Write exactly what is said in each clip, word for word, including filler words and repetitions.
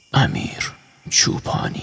امیر چوپانی.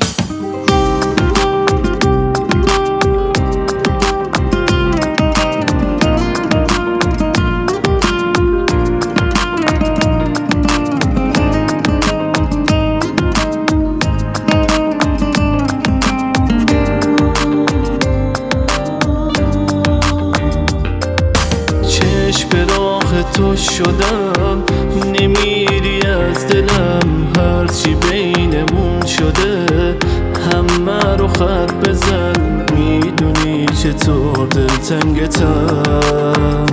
چشم به راه تو شدم، نمیری از دلم. هرچی بینمون شده همه رو خط بزن، میدونی چطور دلتنگتم.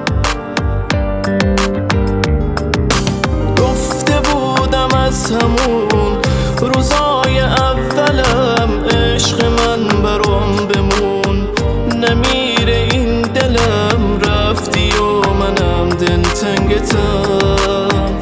گفته بودم از همون روزای اولم، عشق من برام بمون، نمیره این دلم. رفتی و منم دلتنگتم.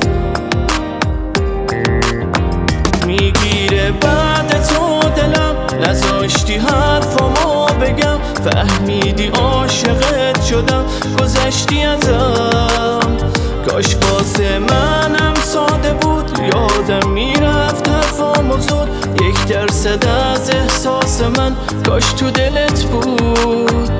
میگیره بعد تو دلم، نذاشتی حرفامو بگم. فهمیدی عاشقت شدم، گذشتی ازم. کاش واسه منم ساده بود، یادم میرفت حرفامو زود. یک درصد از احساس من کاش تو دلت بود.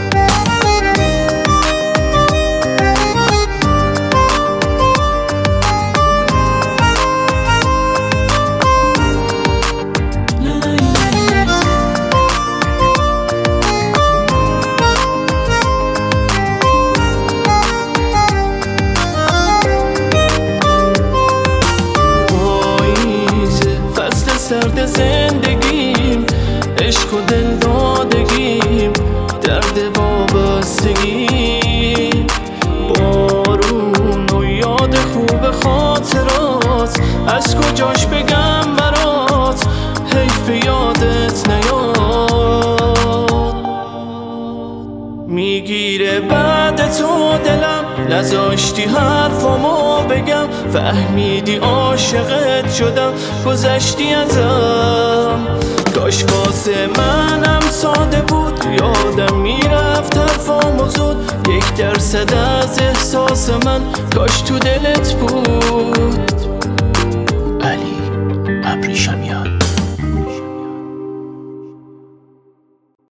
سرد زندگیم، عشق و دل دادگیم، درد وابستگیم. بارون و یاد خوب خاطرات، از کجاش بگم برات، حیف یادت نیاد. میگیره بعد تو دلم، نذاشتی حرفامو بگم. فهمیدی عاشقت شدم، گذشتی ازم. کاش واسه منم ساده بود، یادم میرفت حرفامو زود. یک درصد از احساس من کاش تو دلت بود. علی